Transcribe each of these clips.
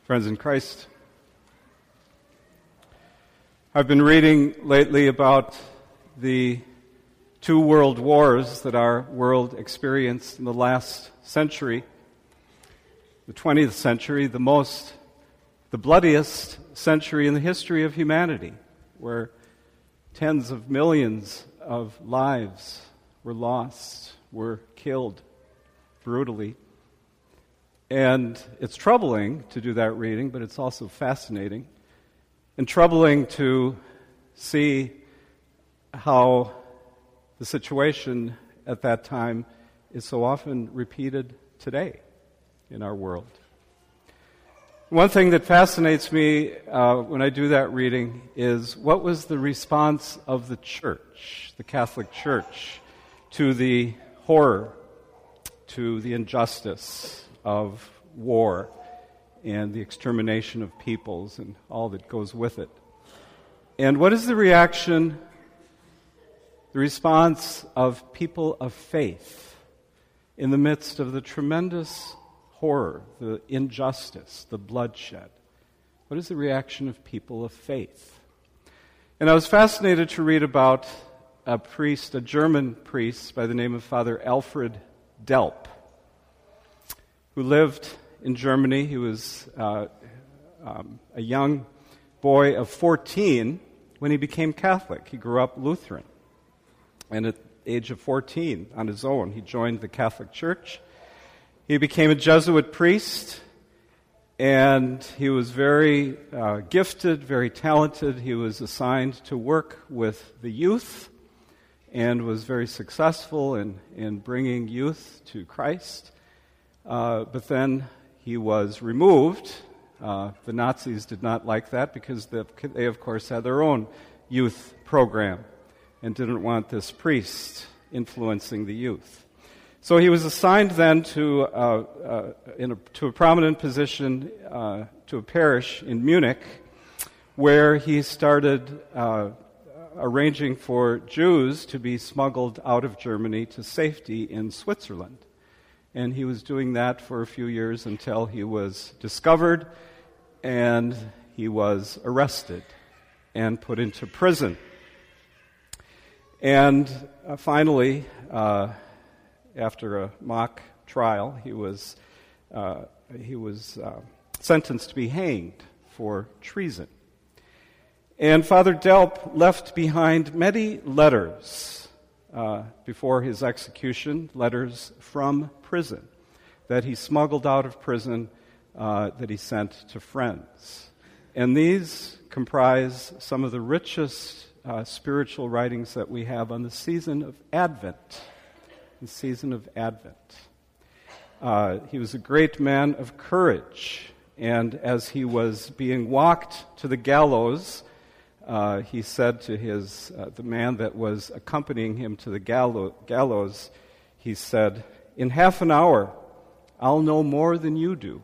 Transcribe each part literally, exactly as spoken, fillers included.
Friends in Christ, I've been reading lately about the two world wars that our world experienced in the last century, the twentieth century, the most, the bloodiest century in the history of humanity, where tens of millions of lives were lost, were killed brutally. And it's troubling to do that reading, but it's also fascinating and troubling to see how the situation at that time is so often repeated today in our world. One thing that fascinates me uh, when I do that reading is what was the response of the church, the Catholic Church, to the horror, to the injustice of war and the extermination of peoples and all that goes with it. And what is the reaction, the response of people of faith in the midst of the tremendous horror, the injustice, the bloodshed? What is the reaction of people of faith? And I was fascinated to read about a priest, a German priest by the name of Father Alfred Delp, who lived in Germany. He was uh, um, a young boy of fourteen when he became Catholic. He grew up Lutheran. And at the age of fourteen, on his own, he joined the Catholic Church. He became a Jesuit priest, and he was very uh, gifted, very talented. He was assigned to work with the youth and was very successful in, in bringing youth to Christ. Uh, but then he was removed. Uh, the Nazis did not like that because the, they, of course, had their own youth program and didn't want this priest influencing the youth. So he was assigned then to, uh, uh, in a, to a prominent position uh, to a parish in Munich, where he started uh, arranging for Jews to be smuggled out of Germany to safety in Switzerland. And he was doing that for a few years until he was discovered and he was arrested and put into prison. And uh, finally, uh, after a mock trial, he was uh, he was uh, sentenced to be hanged for treason. And Father Delp left behind many letters Uh, before his execution, letters from prison that he smuggled out of prison, uh, that he sent to friends. And these comprise some of the richest uh, spiritual writings that we have on the season of Advent. The season of Advent. Uh, he was a great man of courage, and as he was being walked to the gallows, Uh, he said to his uh, the man that was accompanying him to the gallo- gallows, he said, "In half an hour, I'll know more than you do."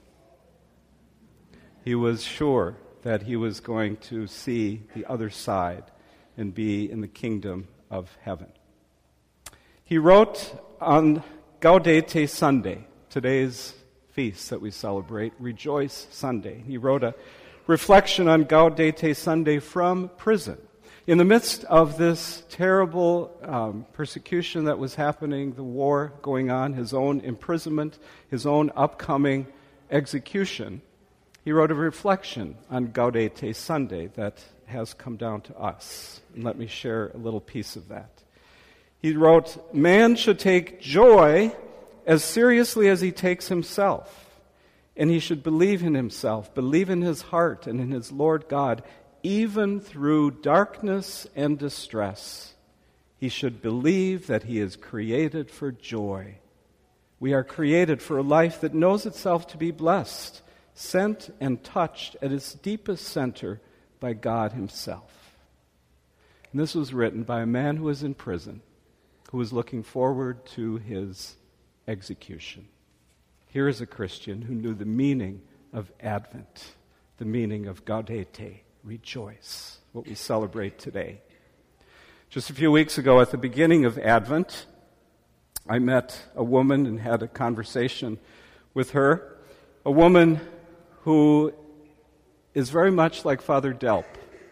He was sure that he was going to see the other side and be in the kingdom of heaven. He wrote on Gaudete Sunday, today's feast that we celebrate, Rejoice Sunday. He wrote a reflection on Gaudete Sunday from prison. In the midst of this terrible um, persecution that was happening, the war going on, his own imprisonment, his own upcoming execution, he wrote a reflection on Gaudete Sunday that has come down to us. And let me share a little piece of that. He wrote, "Man should take joy as seriously as he takes himself. And he should believe in himself, believe in his heart and in his Lord God, even through darkness and distress. He should believe that he is created for joy. We are created for a life that knows itself to be blessed, sent and touched at its deepest center by God himself." And this was written by a man who was in prison, who was looking forward to his execution. Here is a Christian who knew the meaning of Advent, the meaning of Gaudete, rejoice, what we celebrate today. Just a few weeks ago, at the beginning of Advent, I met a woman and had a conversation with her, a woman who is very much like Father Delp.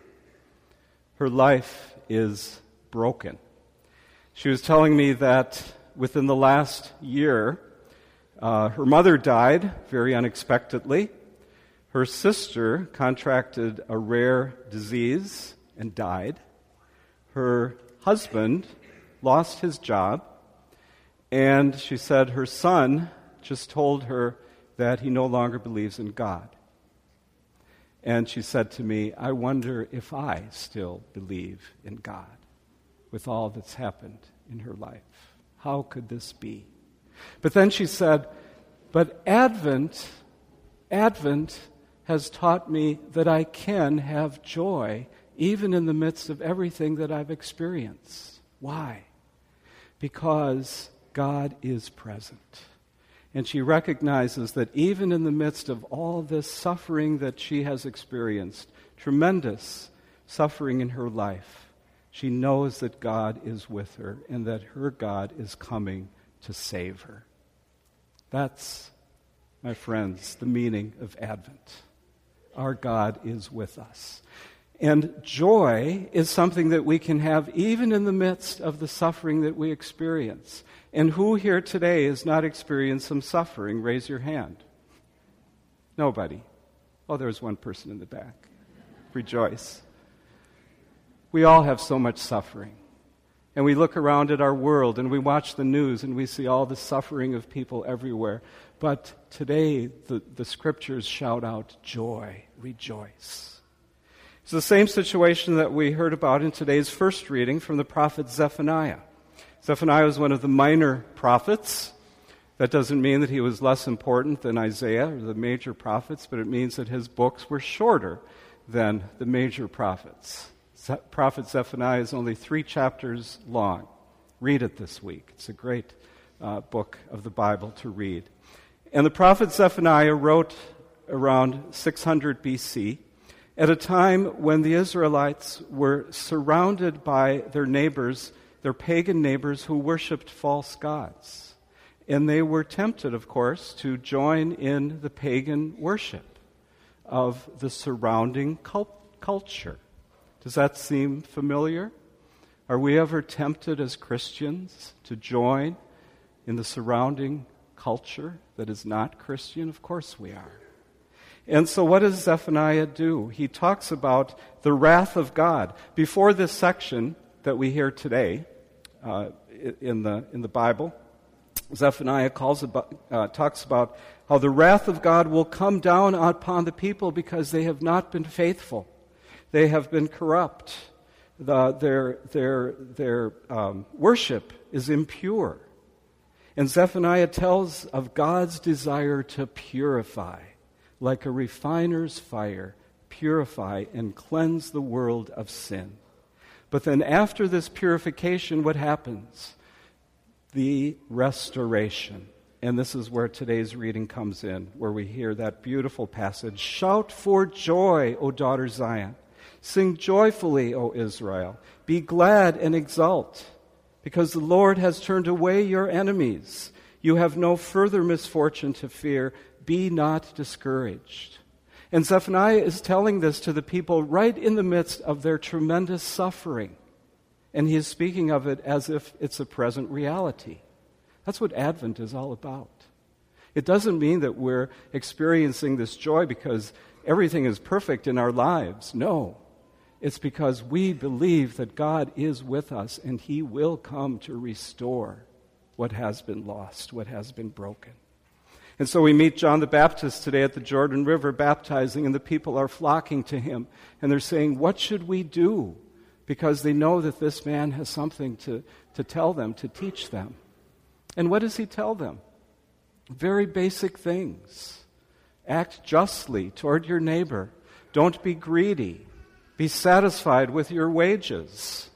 Her life is broken. She was telling me that within the last year, uh, her mother died very unexpectedly. Her sister contracted a rare disease and died. Her husband lost his job, and she said her son just told her that he no longer believes in God. And she said to me, I wonder if I still believe in God with all that's happened in her life. How could this be? But then she said, but Advent, Advent has taught me that I can have joy even in the midst of everything that I've experienced. Why? Because God is present. And she recognizes that even in the midst of all this suffering that she has experienced, tremendous suffering in her life, she knows that God is with her and that her God is coming to save her. That's, my friends, the meaning of Advent. Our God is with us. And joy is something that we can have even in the midst of the suffering that we experience. And who here today has not experienced some suffering? Raise your hand. Nobody. Oh, there's one person in the back. Rejoice. We all have so much suffering. And we look around at our world and we watch the news and we see all the suffering of people everywhere. But today, the, the scriptures shout out, joy, rejoice. It's the same situation that we heard about in today's first reading from the prophet Zephaniah. Zephaniah was one of the minor prophets. That doesn't mean that he was less important than Isaiah or the major prophets, but it means that his books were shorter than the major prophets. Ze- Prophet Zephaniah is only three chapters long. Read it this week. It's a great uh, book of the Bible to read. And the prophet Zephaniah wrote around six hundred B C, at a time when the Israelites were surrounded by their neighbors, their pagan neighbors who worshipped false gods. And they were tempted, of course, to join in the pagan worship of the surrounding cult- culture. Does that seem familiar? Are we ever tempted as Christians to join in the surrounding culture that is not Christian? Of course we are. And so what does Zephaniah do? He talks about the wrath of God. Before this section that we hear today uh, in the in the Bible, Zephaniah calls about, uh, talks about how the wrath of God will come down upon the people because they have not been faithful. They have been corrupt. The, their their their um, worship is impure. And Zephaniah tells of God's desire to purify, like a refiner's fire, purify and cleanse the world of sin. But then after this purification, what happens? The restoration. And this is where today's reading comes in, where we hear that beautiful passage. Shout for joy, O daughter Zion. Sing joyfully, O Israel. Be glad and exult, because the Lord has turned away your enemies. You have no further misfortune to fear. Be not discouraged. And Zephaniah is telling this to the people right in the midst of their tremendous suffering. And he is speaking of it as if it's a present reality. That's what Advent is all about. It doesn't mean that we're experiencing this joy because everything is perfect in our lives. No. It's because we believe that God is with us and He will come to restore what has been lost, what has been broken. And so we meet John the Baptist today at the Jordan River baptizing, and the people are flocking to him. And they're saying, what should we do? Because they know that this man has something to, to tell them, to teach them. And what does he tell them? Very basic things. Act justly toward your neighbor. Don't be greedy. Be satisfied with your wages.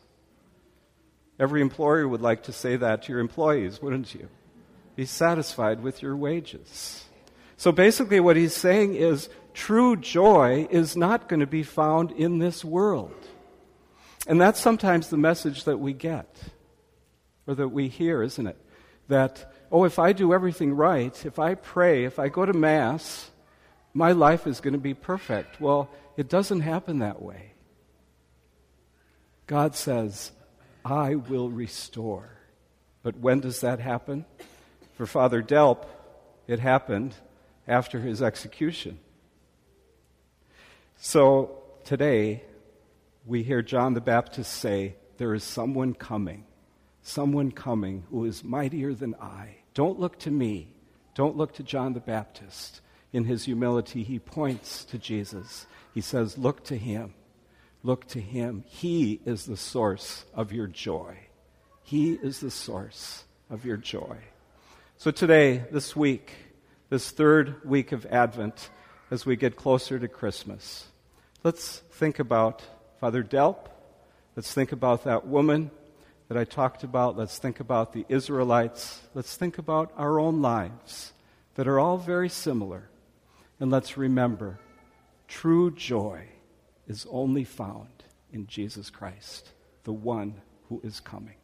Every employer would like to say that to your employees, wouldn't you? Be satisfied with your wages. So basically what he's saying is true joy is not going to be found in this world. And that's sometimes the message that we get, or that we hear, isn't it? That, oh, if I do everything right, if I pray, if I go to Mass, My life is going to be perfect. Well, it doesn't happen that way. God says, I will restore. But when does that happen? For Father Delp, it happened after his execution. So today, we hear John the Baptist say, there is someone coming, someone coming who is mightier than I. Don't look to me. Don't look to John the Baptist. In his humility, he points to Jesus. He says, look to him. Look to him. He is the source of your joy. He is the source of your joy. So today, this week, this third week of Advent, as we get closer to Christmas, let's think about Father Delp. Let's think about that woman that I talked about. Let's think about the Israelites. Let's think about our own lives that are all very similar. And let's remember, true joy is only found in Jesus Christ, the one who is coming.